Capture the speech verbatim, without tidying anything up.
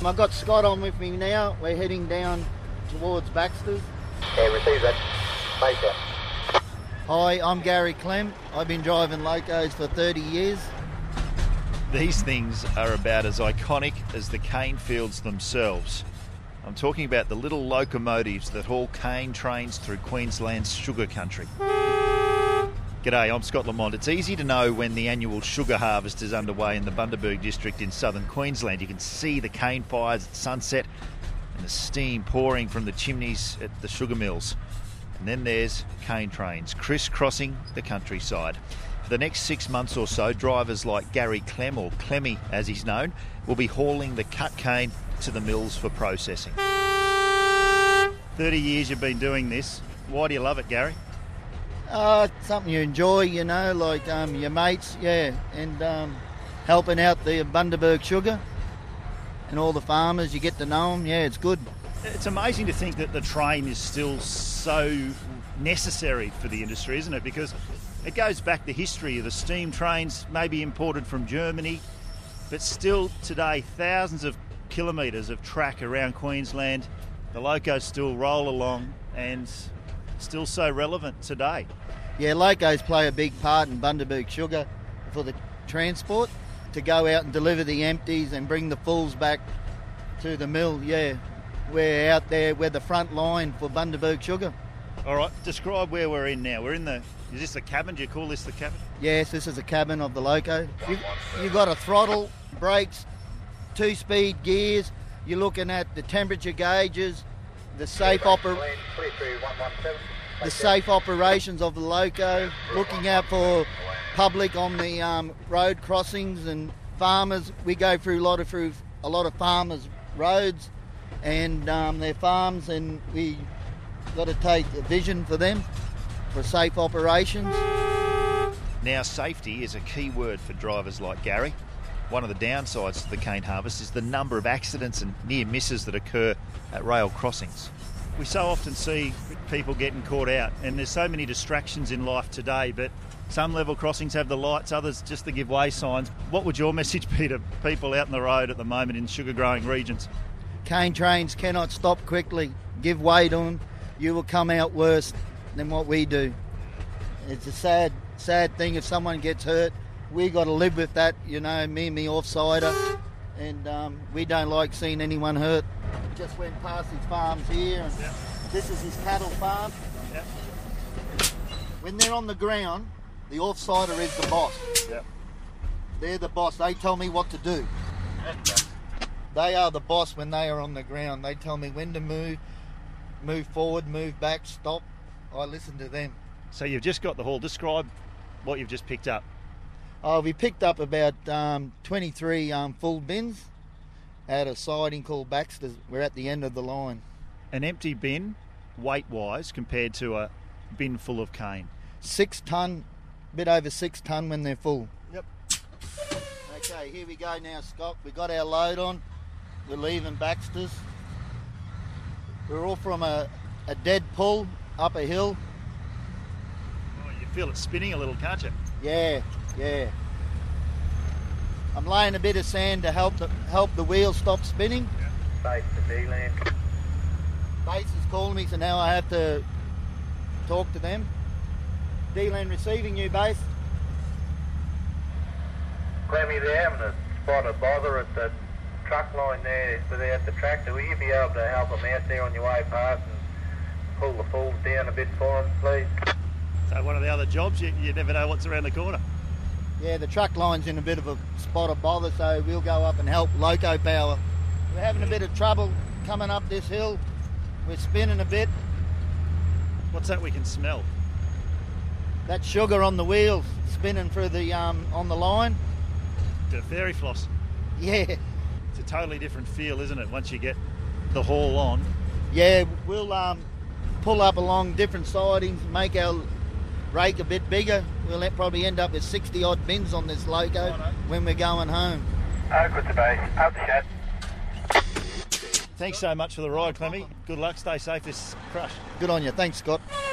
I've got Scott on with me now. We're heading down towards Baxter's. Yeah, receive that. Later. Hi, I'm Gary Clem. I've been driving locos for thirty years. These things are about as iconic as the cane fields themselves. I'm talking about the little locomotives that haul cane trains through Queensland's sugar country. G'day, I'm Scott Lamont. It's easy to know when the annual sugar harvest is underway in the Bundaberg district in southern Queensland. You can see the cane fires at sunset and the steam pouring from the chimneys at the sugar mills. And then there's cane trains crisscrossing the countryside. For the next six months or so, drivers like Gary Clem, or Clemmy as he's known, will be hauling the cut cane to the mills for processing. thirty years you've been doing this. Why do you love it, Gary? Uh, something you enjoy, you know, like um, your mates, yeah, and um, helping out the Bundaberg Sugar and all the farmers, you get to know them, yeah, it's good. It's amazing to think that the train is still so necessary for the industry, isn't it? Because it goes back the history of the steam trains, maybe imported from Germany, but still today thousands of kilometres of track around Queensland. The locos still roll along and still so relevant today. Yeah, locos play a big part in Bundaberg Sugar for the transport, to go out and deliver the empties and bring the fulls back to the mill, yeah. We're out there, we're the front line for Bundaberg Sugar. All right, describe where we're in now. We're in the, is this the cabin? Do you call this the cabin? Yes, this is the cabin of the loco. You, you've got a throttle, brakes, two-speed gears. You're looking at the temperature gauges, the safe oper- the safe operations of the loco, looking out for public on the um, road crossings and farmers. We go through a lot of through a lot of farmers' roads and um, their farms, and we got to take a vision for them for safe operations. Now, safety is a key word for drivers like Gary. One of the downsides to the cane harvest is the number of accidents and near misses that occur at rail crossings. We so often see people getting caught out, and there's so many distractions in life today, but some level crossings have the lights, others just the give way signs. What would your message be to people out on the road at the moment in sugar growing regions? Cane trains cannot stop quickly. Give way to them. You will come out worse than what we do. It's a sad, sad thing if someone gets hurt. We got to live with that, you know, me and me offsider, and um, we don't like seeing anyone hurt. Just went past his farms here, and yep. This is his cattle farm. Yep. When they're on the ground, the offsider is the boss. Yep. They're the boss. They tell me what to do. Yep. They are the boss when they are on the ground. They tell me when to move, move forward, move back, stop. I listen to them. So you've just got the haul. Describe what you've just picked up. Oh, we picked up about um, twenty-three um, full bins at a siding called Baxter's. We're at the end of the line. An empty bin, weight-wise, compared to a bin full of cane? Six tonne, a bit over six tonne when they're full. Yep. Okay, here we go now, Scott. We got our load on. We're leaving Baxter's. We're all from a, a dead pull up a hill. Oh, you feel it spinning a little, can't you? Yeah, yeah. I'm laying a bit of sand to help the help the wheel stop spinning. Base to D-Land. Base is calling me, so now I have to talk to them. D-Land receiving you, Base. Clemmy, they're having a spot of bother at the truck line there without the tractor. Will you be able to help them out there on your way past and pull the fulls down a bit for them, please? So one of the other jobs, you, you never know what's around the corner. Yeah, the truck line's in a bit of a spot of bother, so we'll go up and help Loco Power. We're having a bit of trouble coming up this hill. We're spinning a bit. What's that we can smell? That's sugar on the wheels, spinning through the um, on the line. The fairy floss. Yeah. It's a totally different feel, isn't it, once you get the haul on? Yeah, we'll um, pull up along different sidings, make our rake a bit bigger. We'll probably end up with sixty odd bins on this loco oh, no. when we're going home. Oh, good to base. Up the shed. Thanks so much for the ride, Clemmy. Good luck, stay safe this crush. Good on you. Thanks, Scott.